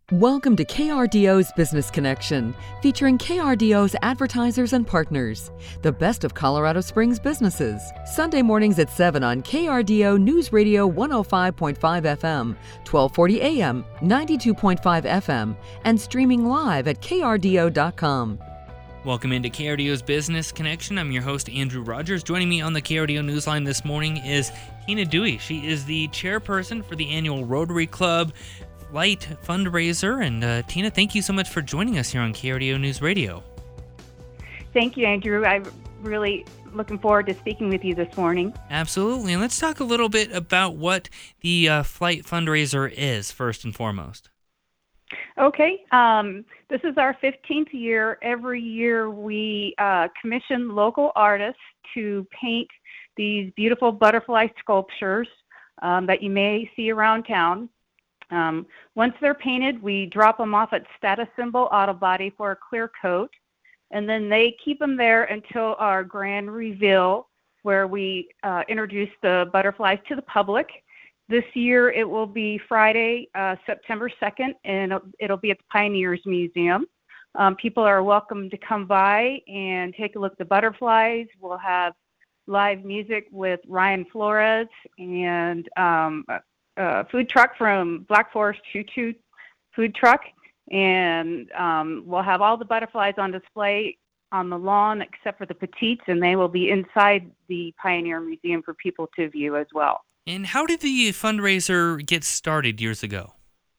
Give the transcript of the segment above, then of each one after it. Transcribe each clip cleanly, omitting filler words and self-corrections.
Welcome to KRDO's Business Connection, featuring KRDO's advertisers and partners. The best of Colorado Springs businesses. Sunday mornings at 7 on KRDO News Radio 105.5 FM, 1240 AM, 92.5 FM, and streaming live at krdo.com. Welcome into KRDO's Business Connection. I'm your host, Andrew Rogers. Joining me on the KRDO Newsline this morning is Tina Dewey. She is the chairperson for the annual Rotary Club Flight fundraiser. And Tina, thank you so much for joining us here on KRDO News Radio. Thank you, Andrew. I'm really looking forward to speaking with you this morning. Absolutely. And let's talk a little bit about what the Flight fundraiser is, first and foremost. Okay. This is our 15th year. Every year we commission local artists to paint these beautiful butterfly sculptures that you may see around town. Once they're painted, we drop them off at Status Symbol Auto Body for a clear coat, and then they keep them there until our grand reveal, where we introduce the butterflies to the public. This year it will be Friday, September 2nd, and it'll be at the Pioneers Museum. People are welcome to come by and take a look at the butterflies. We'll have live music with Ryan Flores and food truck from Black Forest Choo Choo Food Truck, and we'll have all the butterflies on display on the lawn except for the petites, and they will be inside the Pioneer Museum for people to view as well. And how did the fundraiser get started years ago?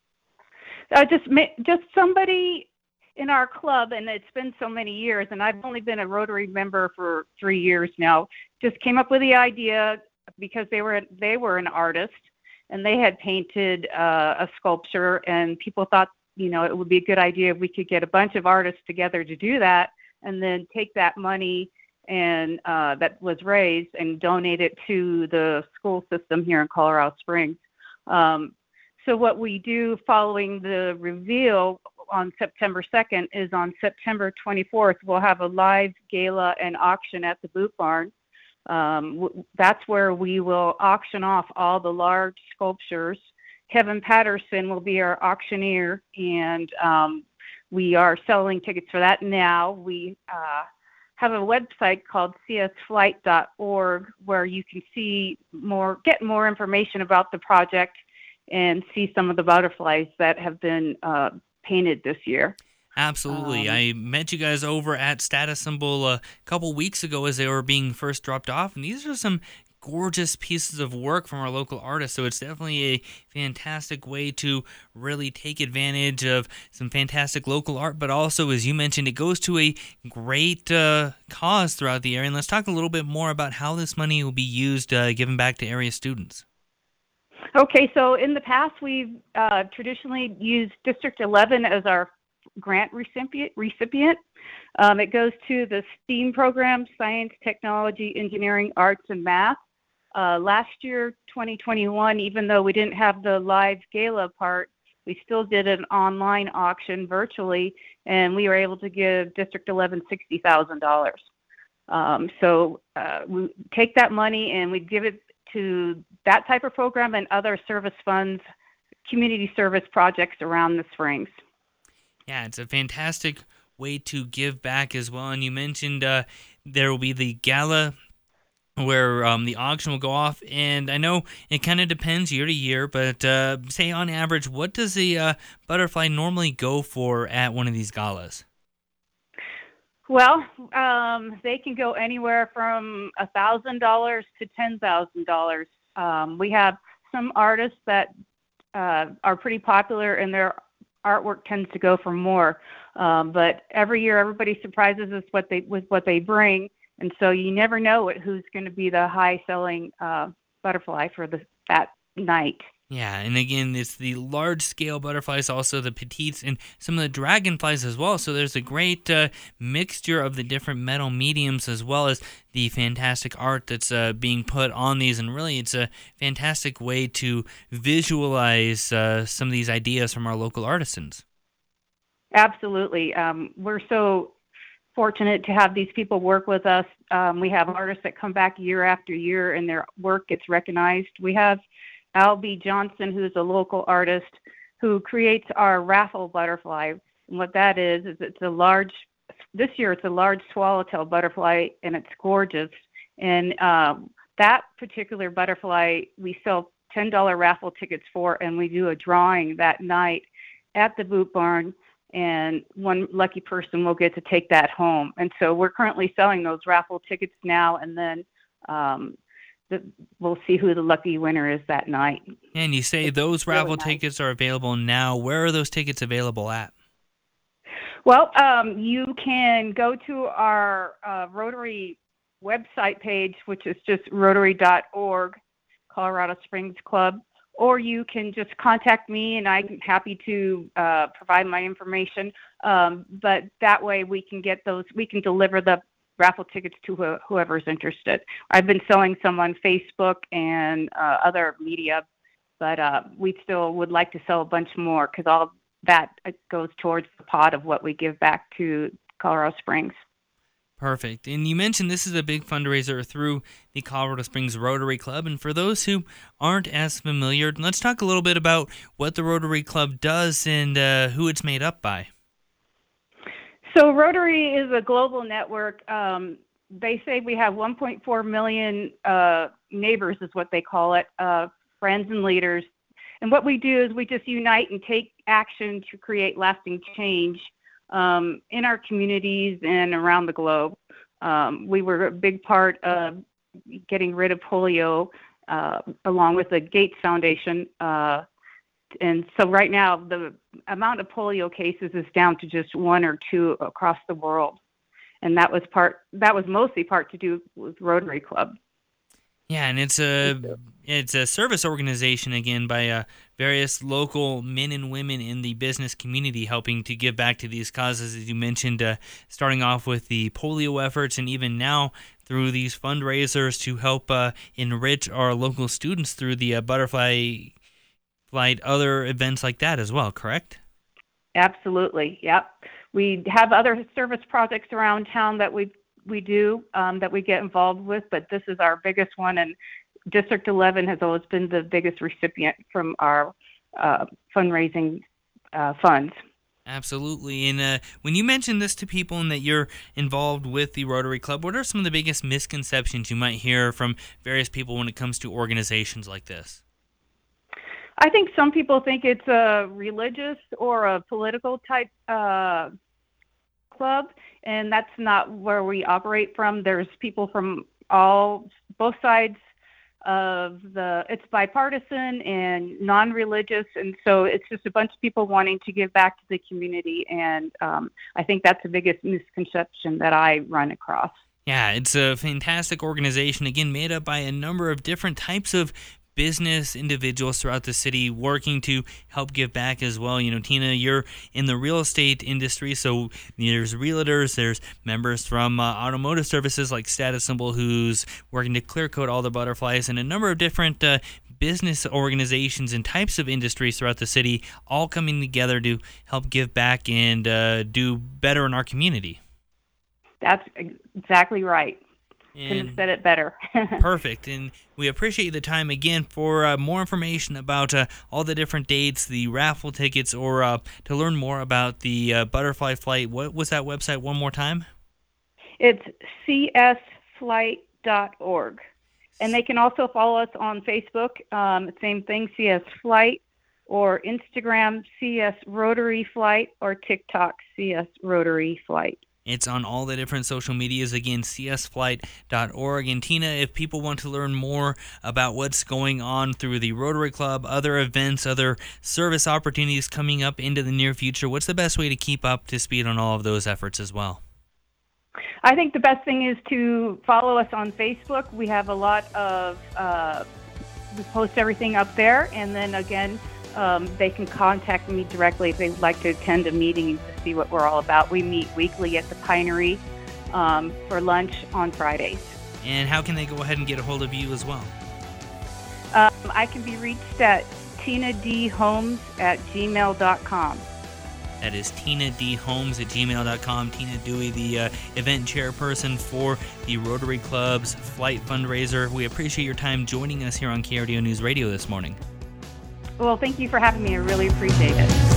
Just somebody in our club, and it's been so many years, and I've only been a Rotary member for 3 years now, just came up with the idea because they were an artist, and they had painted a sculpture, and people thought, it would be a good idea if we could get a bunch of artists together to do that, and then take that money and that was raised and donate it to the school system here in Colorado Springs. So what we do following the reveal on September 2nd is on September 24th, we'll have a live gala and auction at the Boot Barn. That's where we will auction off all the large sculptures. Kevin Patterson will be our auctioneer, and we are selling tickets for that now. We have a website called csflight.org where you can get more information about the project and see some of the butterflies that have been painted this year. Absolutely. I met you guys over at Status Symbol a couple weeks ago as they were being first dropped off, and these are some gorgeous pieces of work from our local artists, so it's definitely a fantastic way to really take advantage of some fantastic local art, but also, as you mentioned, it goes to a great cause throughout the area. And let's talk a little bit more about how this money will be used, given back to area students. Okay, so in the past, we've traditionally used District 11 as our grant recipient. It goes to the STEAM program, science, technology, engineering, arts, and math. Last year, 2021, even though we didn't have the live gala part, we still did an online auction virtually, and we were able to give District 11 $60,000. So we take that money and we give it to that type of program and other service funds, community service projects around the Springs. Yeah, it's a fantastic way to give back as well. And you mentioned there will be the gala where the auction will go off. And I know it kind of depends year to year, but say on average, what does the butterfly normally go for at one of these galas? Well, they can go anywhere from $1,000 to $10,000. We have some artists that are pretty popular, and their artwork tends to go for more. But every year, everybody surprises us with what they bring, and so you never know who's going to be the high-selling butterfly for that night. Yeah, and again, it's the large-scale butterflies, also the petites, and some of the dragonflies as well. So there's a great mixture of the different metal mediums as well as the fantastic art that's being put on these. And really, it's a fantastic way to visualize some of these ideas from our local artisans. Absolutely. We're so fortunate to have these people work with us. We have artists that come back year after year, and their work gets recognized. We have Al B. Johnson, who's a local artist who creates our raffle butterfly. And what that is this year it's a large swallowtail butterfly, and it's gorgeous. And that particular butterfly we sell $10 raffle tickets for, and we do a drawing that night at the Boot Barn, and one lucky person will get to take that home. And so we're currently selling those raffle tickets now, and then we'll see who the lucky winner is that night. And you say those raffle tickets are available now. Where are those tickets available at? Well, you can go to our Rotary website page, which is just rotary.org, Colorado Springs Club, or you can just contact me, and I'm happy to provide my information. But that way we can deliver the raffle tickets to whoever's interested. I've been selling some on Facebook and other media, but we still would like to sell a bunch more, because all that goes towards the pot of what we give back to Colorado Springs. Perfect. And you mentioned this is a big fundraiser through the Colorado Springs Rotary Club. And for those who aren't as familiar, let's talk a little bit about what the Rotary Club does and who it's made up by. So Rotary is a global network. They say we have 1.4 million neighbors, is what they call it, friends and leaders. And what we do is we just unite and take action to create lasting change in our communities and around the globe. We were a big part of getting rid of polio, along with the Gates Foundation. And so right now, the amount of polio cases is down to just 1 or 2 across the world. And that was mostly part to do with Rotary Club. Yeah, and it's a service organization, again, by various local men and women in the business community helping to give back to these causes, as you mentioned, starting off with the polio efforts, and even now through these fundraisers to help enrich our local students through the butterfly flight, other events like that as well, correct? Absolutely, yep. We have other service projects around town that we do, that we get involved with, but this is our biggest one, and District 11 has always been the biggest recipient from our fundraising funds. Absolutely. And when you mention this to people and that you're involved with the Rotary Club, what are some of the biggest misconceptions you might hear from various people when it comes to organizations like this? I think some people think it's a religious or a political type club, and that's not where we operate from. There's people from both sides of it's bipartisan and non-religious, and so it's just a bunch of people wanting to give back to the community, and I think that's the biggest misconception that I run across. Yeah, it's a fantastic organization, again, made up by a number of different types of business individuals throughout the city working to help give back as well. You know, Tina, you're in the real estate industry, so there's realtors, there's members from automotive services like Status Symbol, who's working to clear coat all the butterflies, and a number of different business organizations and types of industries throughout the city, all coming together to help give back and do better in our community. That's exactly right. Couldn't have said it better. Perfect. And we appreciate the time again. For more information about all the different dates, the raffle tickets, or to learn more about the butterfly flight, what was that website one more time? It's csflight.org. And they can also follow us on Facebook, same thing, CS Flight, or Instagram, CS Rotary Flight, or TikTok, CS Rotary Flight. It's on all the different social medias, again, csflight.org. And Tina, if people want to learn more about what's going on through the Rotary Club, other events, other service opportunities coming up into the near future, what's the best way to keep up to speed on all of those efforts as well? I think the best thing is to follow us on Facebook. We have a lot of, we post everything up there, and then again, they can contact me directly if they'd like to attend a meeting to see what we're all about. We meet weekly at the Pinery for lunch on Fridays. And how can they go ahead and get a hold of you as well? I can be reached at tinadholmes@gmail.com. That is tinadholmes@gmail.com. Tina Dewey, the event chairperson for the Rotary Club's flight fundraiser. We appreciate your time joining us here on KRDO News Radio this morning. Well, thank you for having me. I really appreciate it.